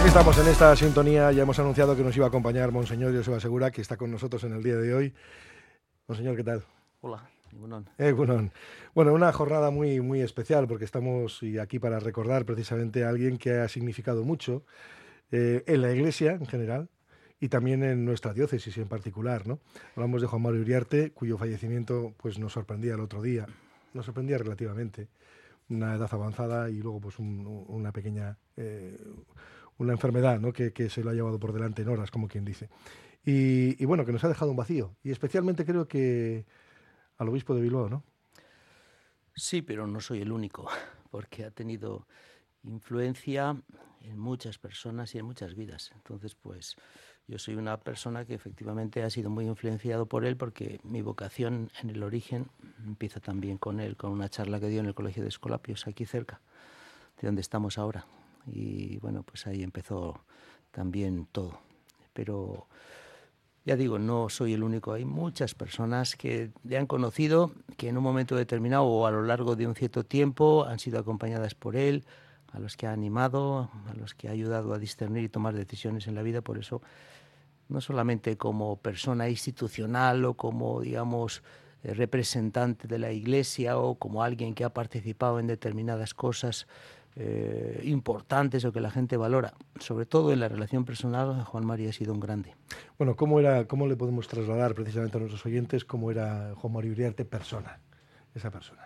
estamos en esta sintonía. Ya hemos anunciado que nos iba a acompañar Monseñor Joseba Segura, que está con nosotros en el día de hoy. Monseñor, ¿qué tal? Hola, Egunon. Egunon. Bueno, una jornada muy, muy especial porque estamos aquí para recordar precisamente a alguien que ha significado mucho en la Iglesia en general y también en nuestra diócesis en particular, ¿no? Hablamos de Juan Mario Uriarte, cuyo fallecimiento pues nos sorprendía el otro día. Nos sorprendía relativamente. Una edad avanzada y luego pues una pequeña... una enfermedad, ¿no? que se lo ha llevado por delante en horas, como quien dice. Y bueno, que nos ha dejado un vacío. Y especialmente creo que al obispo de Bilbao, ¿no? Sí, pero no soy el único, porque ha tenido influencia en muchas personas y en muchas vidas. Entonces, pues yo soy una persona que efectivamente ha sido muy influenciado por él, porque mi vocación en el origen empieza también con él, con una charla que dio en el Colegio de Escolapios, aquí cerca, de donde estamos ahora. Y bueno, pues ahí empezó también todo. Pero ya digo, no soy el único. Hay muchas personas que le han conocido, que en un momento determinado o a lo largo de un cierto tiempo han sido acompañadas por él, a los que ha animado, a los que ha ayudado a discernir y tomar decisiones en la vida. Por eso, no solamente como persona institucional o como, digamos, representante de la Iglesia o como alguien que ha participado en determinadas cosas importantes o que la gente valora, sobre todo en la relación personal, Juan María ha sido un grande. Bueno, ¿cómo le podemos trasladar precisamente a nuestros oyentes cómo era Juan Mario Uriarte persona, esa persona?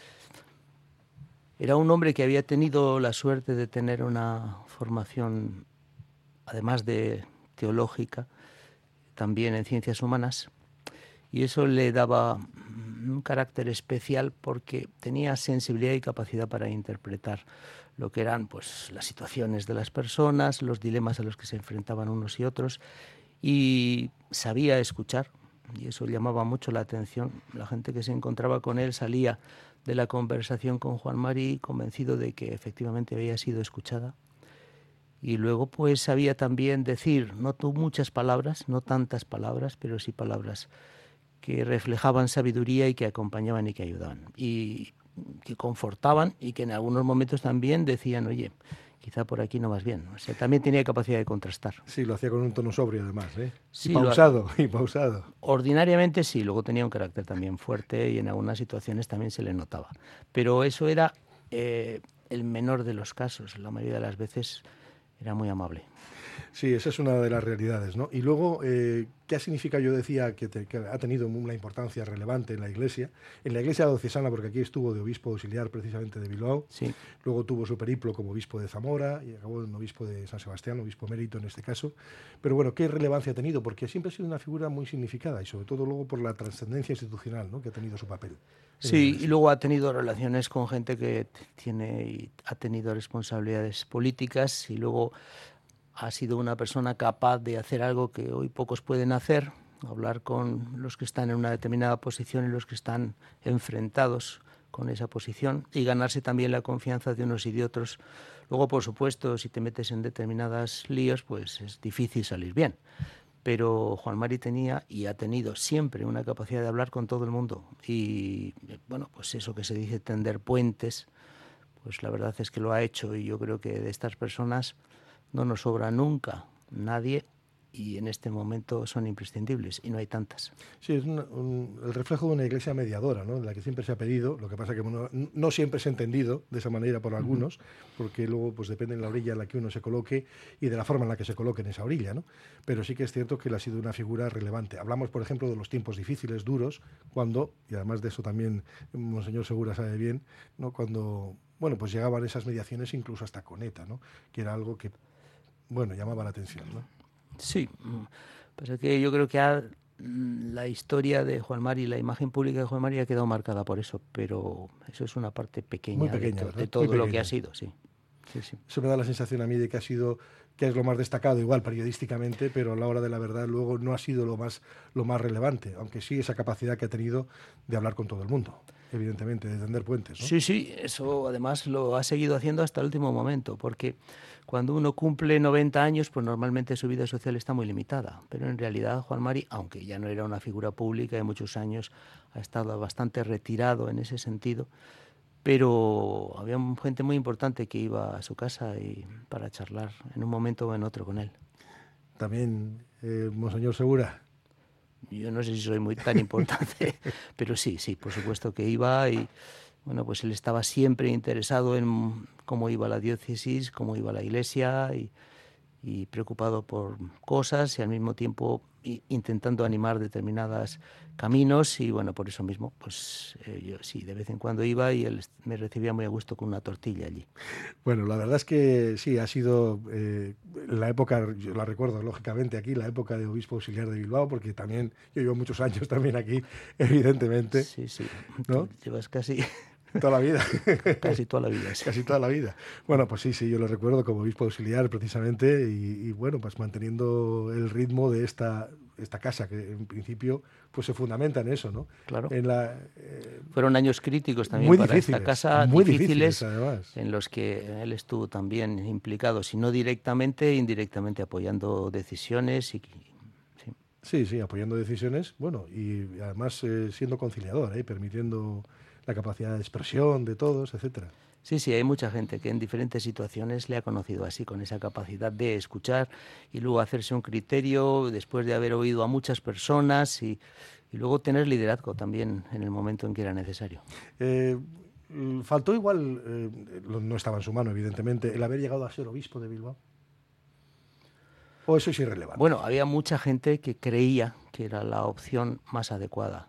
Era un hombre que había tenido la suerte de tener una formación, además de teológica, también en ciencias humanas, y eso le daba un carácter especial porque tenía sensibilidad y capacidad para interpretar lo que eran pues las situaciones de las personas, los dilemas a los que se enfrentaban unos y otros, y sabía escuchar, y eso llamaba mucho la atención. La gente que se encontraba con él salía de la conversación con Juan Mari convencido de que efectivamente había sido escuchada. Y luego pues sabía también decir, no muchas palabras, no tantas palabras, pero sí palabras que reflejaban sabiduría y que acompañaban y que ayudaban. Y que confortaban y que en algunos momentos también decían, oye, quizá por aquí no vas bien. O sea, también tenía capacidad de contrastar. Sí, lo hacía con un tono sobrio además, ¿eh? Sí, Y pausado. Ordinariamente sí, luego tenía un carácter también fuerte y en algunas situaciones también se le notaba. Pero eso era el menor de los casos. La mayoría de las veces era muy amable. Sí, esa es una de las realidades, ¿no? Y luego, ¿qué significa? Yo decía que ha tenido una importancia relevante en la Iglesia diocesana, porque aquí estuvo de obispo auxiliar precisamente de Bilbao, sí. Luego tuvo su periplo como obispo de Zamora y acabó en obispo de San Sebastián, obispo emérito en este caso. Pero bueno, ¿qué relevancia ha tenido? Porque siempre ha sido una figura muy significada y sobre todo luego por la trascendencia institucional, ¿no? que ha tenido su papel. Sí, y luego ha tenido relaciones con gente que tiene y ha tenido responsabilidades políticas y luego ha sido una persona capaz de hacer algo que hoy pocos pueden hacer, hablar con los que están en una determinada posición y los que están enfrentados con esa posición y ganarse también la confianza de unos y de otros. Luego, por supuesto, si te metes en determinados líos, pues es difícil salir bien. Pero Juan Mari tenía y ha tenido siempre una capacidad de hablar con todo el mundo. Y bueno, pues eso que se dice tender puentes, pues la verdad es que lo ha hecho y yo creo que de estas personas no nos sobra nunca nadie y en este momento son imprescindibles y no hay tantas. Sí, es el reflejo de una iglesia mediadora, ¿no? De la que siempre se ha pedido, lo que pasa que no siempre se ha entendido de esa manera por algunos, porque luego pues depende de la orilla en la que uno se coloque y de la forma en la que se coloque en esa orilla, ¿no? Pero sí que es cierto que él ha sido una figura relevante. Hablamos, por ejemplo, de los tiempos difíciles, duros, cuando, y además de eso también Monseñor Segura sabe bien, ¿no? Cuando, bueno, pues llegaban esas mediaciones incluso hasta con ETA, ¿no? Que era algo que, bueno, llamaba la atención, ¿no? Sí, pues que yo creo que la historia de Juan Mari, la imagen pública de Juan Mari ha quedado marcada por eso, pero eso es una parte pequeña, muy pequeña, de muy todo lo que ha sido, sí. Sí. Eso me da la sensación a mí de que es lo más destacado, igual periodísticamente, pero a la hora de la verdad luego no ha sido lo más relevante, aunque sí esa capacidad que ha tenido de hablar con todo el mundo, evidentemente, de tender puentes, ¿no? Sí, eso además lo ha seguido haciendo hasta el último momento, porque cuando uno cumple 90 años, pues normalmente su vida social está muy limitada, pero en realidad Juan Mari, aunque ya no era una figura pública de muchos años, ha estado bastante retirado en ese sentido, pero había gente muy importante que iba a su casa y para charlar en un momento o en otro con él. También, Monseñor Segura. Yo no sé si soy muy tan importante, pero sí, por supuesto que iba y bueno, pues él estaba siempre interesado en cómo iba la diócesis, cómo iba la iglesia y preocupado por cosas y al mismo tiempo intentando animar determinados caminos y bueno, por eso mismo, pues yo sí, de vez en cuando iba y él me recibía muy a gusto con una tortilla allí. Bueno, la verdad es que sí, ha sido la época, yo la recuerdo lógicamente aquí, la época de obispo auxiliar de Bilbao, porque también yo llevo muchos años también aquí, evidentemente, Sí, tú ¿no? llevas casi, Toda la vida. casi toda la vida, sí. Casi toda la vida. Bueno, pues sí, yo lo recuerdo como obispo auxiliar precisamente y bueno, pues manteniendo el ritmo de esta casa que en principio pues se fundamenta en eso, ¿no? Claro. En la, Fueron años críticos también para esta casa, muy difíciles difíciles, además. en los que él estuvo también implicado, si no directamente, indirectamente apoyando decisiones y sí. Sí, apoyando decisiones, bueno, y además siendo conciliador, permitiendo la capacidad de expresión de todos, etcétera. Sí, hay mucha gente que en diferentes situaciones le ha conocido así, con esa capacidad de escuchar y luego hacerse un criterio después de haber oído a muchas personas y luego tener liderazgo también en el momento en que era necesario. Faltó igual, no estaba en su mano, evidentemente, el haber llegado a ser obispo de Bilbao. ¿O eso es irrelevante? Bueno, había mucha gente que creía que era la opción más adecuada.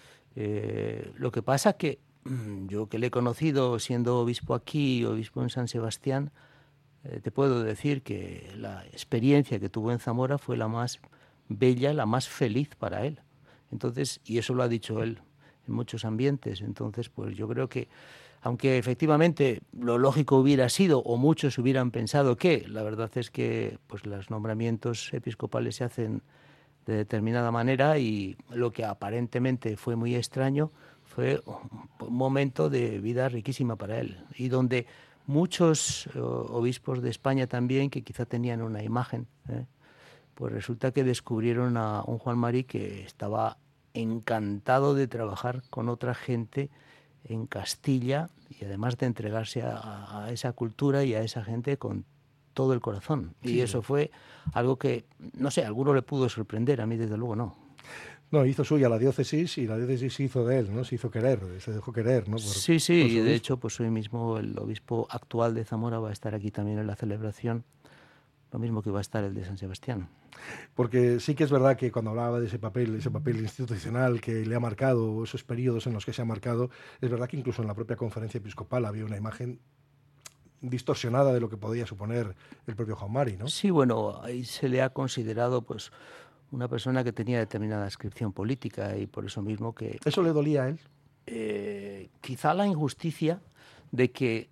Lo que pasa que yo que le he conocido siendo obispo aquí, obispo en San Sebastián, te puedo decir que la experiencia que tuvo en Zamora fue la más bella, la más feliz para él. Entonces, y eso lo ha dicho él en muchos ambientes. Entonces, pues yo creo que, aunque efectivamente lo lógico hubiera sido, o muchos hubieran pensado que, la verdad es que pues los nombramientos episcopales se hacen de determinada manera y lo que aparentemente fue muy extraño fue un momento de vida riquísima para él y donde muchos obispos de España también que quizá tenían una imagen, pues resulta que descubrieron a un Juan Mari que estaba encantado de trabajar con otra gente en Castilla y además de entregarse a esa cultura y a esa gente con todo el corazón. Y eso fue algo que, no sé, a alguno le pudo sorprender, a mí desde luego no. No, hizo suya la diócesis y la diócesis se hizo de él, ¿no? Se hizo querer, se dejó querer, ¿no? Sí, y de hecho, pues hoy mismo el obispo actual de Zamora va a estar aquí también en la celebración, lo mismo que va a estar el de San Sebastián. Porque sí que es verdad que cuando hablaba de ese papel institucional que le ha marcado, esos periodos en los que se ha marcado, es verdad que incluso en la propia conferencia episcopal había una imagen distorsionada de lo que podía suponer el propio Juan Mari, ¿no? Sí, bueno, ahí se le ha considerado pues una persona que tenía determinada adscripción política y por eso mismo que... ¿Eso le dolía a él? Quizá la injusticia de que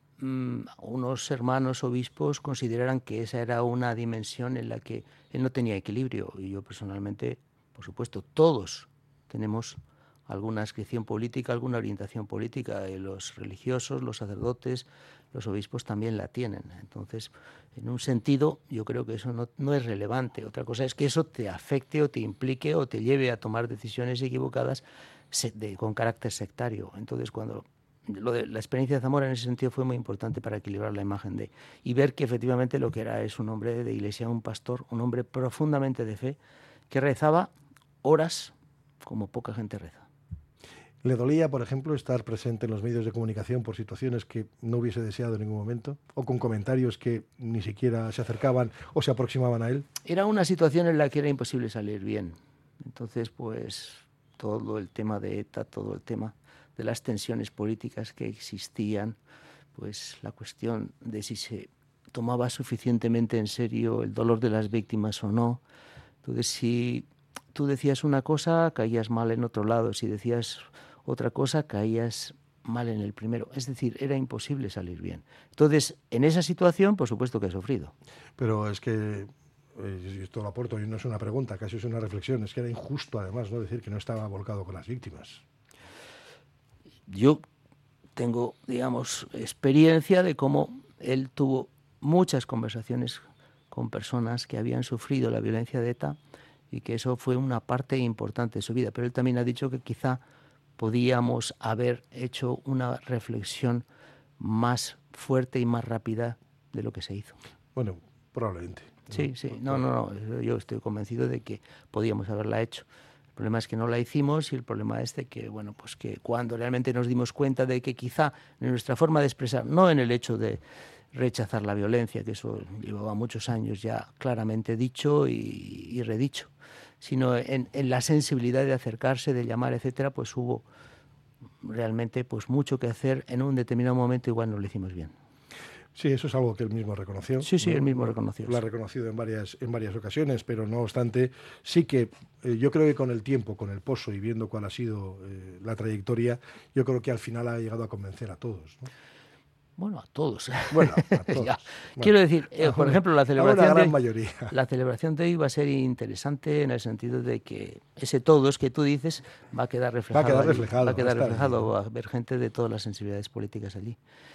unos hermanos obispos consideraran que esa era una dimensión en la que él no tenía equilibrio. Y yo personalmente, por supuesto, todos tenemos alguna adscripción política, alguna orientación política. Los religiosos, los sacerdotes, los obispos también la tienen. Entonces, en un sentido, yo creo que eso no es relevante. Otra cosa es que eso te afecte o te implique o te lleve a tomar decisiones equivocadas con carácter sectario. Entonces, cuando la experiencia de Zamora en ese sentido fue muy importante para equilibrar la imagen y ver que efectivamente lo que era es un hombre de iglesia, un pastor, un hombre profundamente de fe, que rezaba horas como poca gente reza. ¿Le dolía, por ejemplo, estar presente en los medios de comunicación por situaciones que no hubiese deseado en ningún momento? ¿O con comentarios que ni siquiera se acercaban o se aproximaban a él? Era una situación en la que era imposible salir bien. Entonces, pues, todo el tema de ETA, todo el tema de las tensiones políticas que existían, pues la cuestión de si se tomaba suficientemente en serio el dolor de las víctimas o no. Entonces, si tú decías una cosa, caías mal en otro lado. Si decías otra cosa, caías mal en el primero. Es decir, era imposible salir bien. Entonces, en esa situación, por supuesto que he sufrido. Pero es que, esto lo aporto, y no es una pregunta, casi es una reflexión, es que era injusto además, ¿no?, decir que no estaba volcado con las víctimas. Yo tengo, digamos, experiencia de cómo él tuvo muchas conversaciones con personas que habían sufrido la violencia de ETA y que eso fue una parte importante de su vida. Pero él también ha dicho que quizá podíamos haber hecho una reflexión más fuerte y más rápida de lo que se hizo. Bueno, probablemente. Sí, no, yo estoy convencido de que podíamos haberla hecho. El problema es que no la hicimos y el problema es de que, bueno, pues que cuando realmente nos dimos cuenta de que quizá en nuestra forma de expresar, no en el hecho de rechazar la violencia, que eso llevaba muchos años ya claramente dicho y redicho, sino en la sensibilidad de acercarse, de llamar, etcétera, pues hubo realmente pues mucho que hacer en un determinado momento, igual no lo hicimos bien. Sí, eso es algo que él mismo reconoció. Sí, ¿no? él mismo reconoció. Lo ha reconocido en varias ocasiones, pero no obstante, sí que yo creo que con el tiempo, con el pozo y viendo cuál ha sido la trayectoria, yo creo que al final ha llegado a convencer a todos, ¿no? Bueno, a todos. Bueno, a todos. Ya. Bueno, Quiero decir, por ejemplo, la celebración de hoy va a ser interesante en el sentido de que ese todos que tú dices va a quedar reflejado. Va a quedar reflejado, va a haber gente de todas las sensibilidades políticas allí.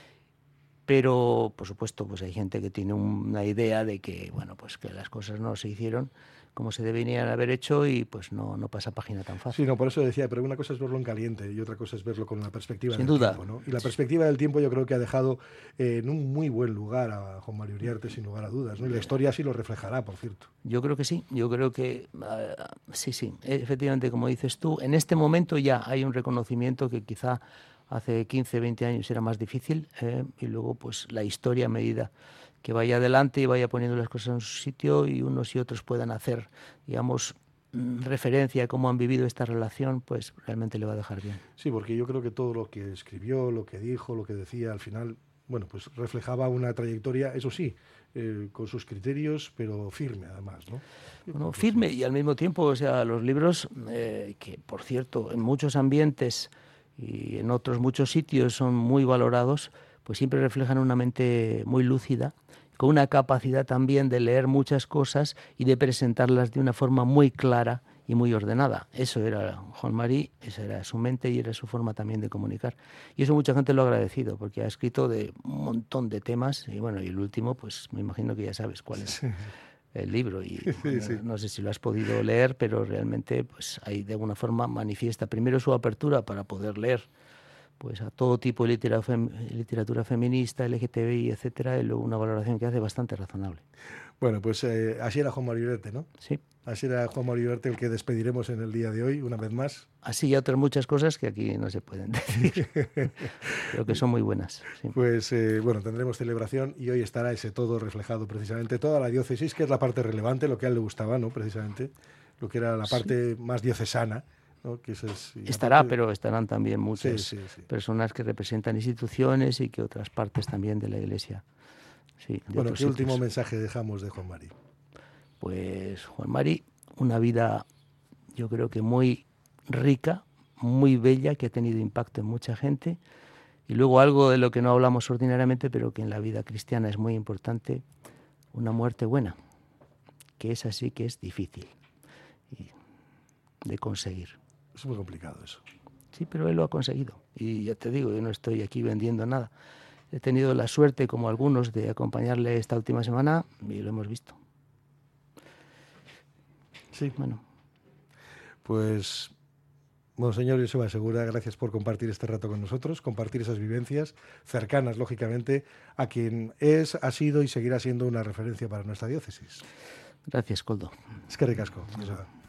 Pero, por supuesto, pues hay gente que tiene una idea de que, bueno, pues que las cosas no se hicieron como se deberían haber hecho y pues no pasa página tan fácil. Sí, no, por eso decía, pero una cosa es verlo en caliente y otra cosa es verlo con la perspectiva Sin del duda. tiempo, ¿no? Y la perspectiva del tiempo yo creo que ha dejado en un muy buen lugar a Juan Mari Uriarte, sin lugar a dudas, ¿no? Y la historia sí lo reflejará, por cierto. Yo creo que sí, sí, efectivamente, como dices tú, en este momento ya hay un reconocimiento que quizá hace 15, 20 años era más difícil, y luego pues la historia, a medida que vaya adelante y vaya poniendo las cosas en su sitio y unos y otros puedan hacer, digamos, referencia a cómo han vivido esta relación, pues realmente le va a dejar bien. Sí, porque yo creo que todo lo que escribió, lo que dijo, lo que decía, al final, bueno, pues reflejaba una trayectoria, eso sí, con sus criterios, pero firme además, ¿no? Bueno, firme y al mismo tiempo, o sea, los libros, que por cierto, en muchos ambientes y en otros muchos sitios son muy valorados, pues siempre reflejan una mente muy lúcida, con una capacidad también de leer muchas cosas y de presentarlas de una forma muy clara y muy ordenada. Eso era Juan Mari, esa era su mente y era su forma también de comunicar. Y eso mucha gente lo ha agradecido, porque ha escrito de un montón de temas, y bueno, y el último, pues me imagino que ya sabes cuál es. El libro y sí. No sé si lo has podido leer, pero realmente pues ahí de alguna forma manifiesta primero su apertura para poder leer pues a todo tipo de literatura feminista, LGTBI, etcétera, y luego una valoración que hace bastante razonable. Bueno, pues así era Juan Mari Uriarte, ¿no? Sí. Así era Juan Mari Uriarte, el que despediremos en el día de hoy, una vez más. Así y otras muchas cosas que aquí no se pueden decir, pero que son muy buenas. Sí. Pues bueno, tendremos celebración y hoy estará ese todo reflejado, precisamente toda la diócesis, que es la parte relevante, lo que a él le gustaba, ¿no? Precisamente, lo que era la parte más diocesana, ¿no? Que estará, parte... pero estarán también muchas personas que representan instituciones y que otras partes también de la Iglesia. Sí, bueno, ¿qué último mensaje dejamos de Juan Mari? Pues Juan Mari, una vida yo creo que muy rica, muy bella, que ha tenido impacto en mucha gente, y luego algo de lo que no hablamos ordinariamente, pero que en la vida cristiana es muy importante, una muerte buena, que es así que es difícil de conseguir. Es muy complicado eso. Sí, pero él lo ha conseguido. Y ya te digo, yo no estoy aquí vendiendo nada. He tenido la suerte, como algunos, de acompañarle esta última semana y lo hemos visto. Sí. Bueno. Pues, Monseñor Joseba Segura, gracias por compartir este rato con nosotros, compartir esas vivencias cercanas, lógicamente, a quien es, ha sido y seguirá siendo una referencia para nuestra diócesis. Gracias, Koldo. Eskerrik asko, Joseba.